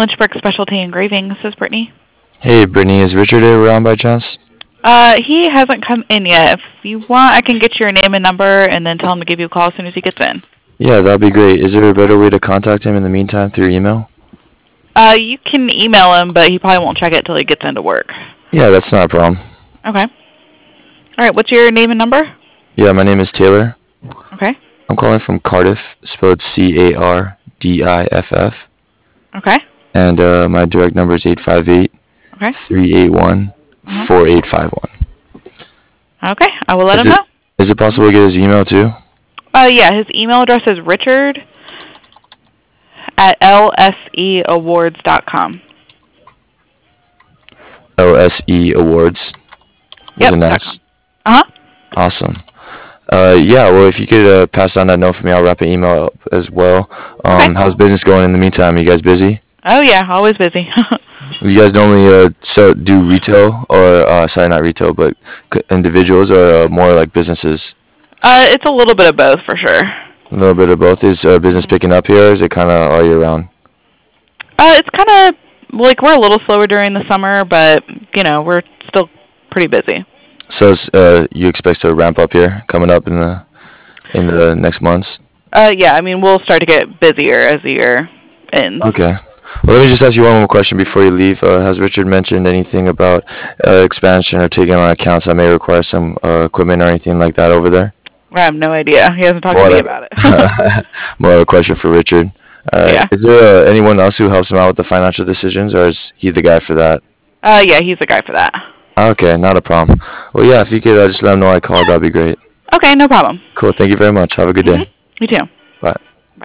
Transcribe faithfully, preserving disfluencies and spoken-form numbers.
Lynchburg Specialty Engraving. This is Brittany. Hey, Brittany, is Richard around by chance? Uh, he hasn't come in yet. If you want, I can get your name and number and then tell him to give you a call as soon as he gets in. Yeah, that'd be great. Is there a better way to contact him in the meantime through email? Uh, you can email him, but he probably won't check it till he gets into work. Yeah, that's not a problem. Okay. All right, what's your name and number? Yeah, my name is Taylor. Okay. I'm calling from Cardiff, spelled C A R D I F F. Okay. And uh, my direct number is eight five eight, three eight one, four eight five one. Okay, I will let is him it, know. Is it possible to get his email too? Uh, yeah, his email address is richard at l s e awards dot com. L S E Awards. Yep. With an S. Uh-huh. Awesome. Uh, yeah, well, if you could uh, pass on that note for me, I'll wrap an email up as well. Um, Okay. How's business going in the meantime? Are you guys busy? Oh, yeah, always busy. You guys normally uh, so do retail, or uh, sorry, not retail, but c- individuals, or uh, more like businesses? uh, it's a little bit of both, for sure. A little bit of both. Is uh, business picking up here, or is it kind of all year round? Uh, it's kind of, like, we're a little slower during the summer, but, you know, we're still pretty busy. So it's, uh, you expect to ramp up here coming up in the in the next months? Uh, yeah, I mean, we'll start to get busier as the year ends. Okay. Well, let me just ask you one more question before you leave. Uh, has Richard mentioned anything about uh, expansion or taking on accounts that may require some uh, equipment or anything like that over there? I have no idea. He hasn't talked More to me of- about it. More of a question for Richard. Uh, Yeah. Is there uh, anyone else who helps him out with the financial decisions, or is he the guy for that? uh, yeah, he's the guy for that. Okay, not a problem. Well, yeah, if you could uh, just let him know I called, that'd be great. Okay, no problem. Cool. Thank you very much. Have a good day. You too. Bye.